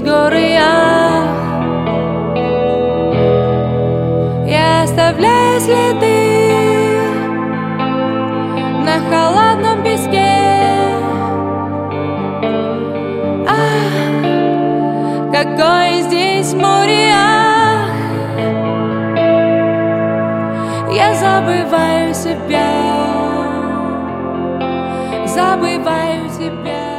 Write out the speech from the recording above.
предгорьях. Я оставляю следы на холодном песке. Какое здесь море, я забываю себя, забываю тебя.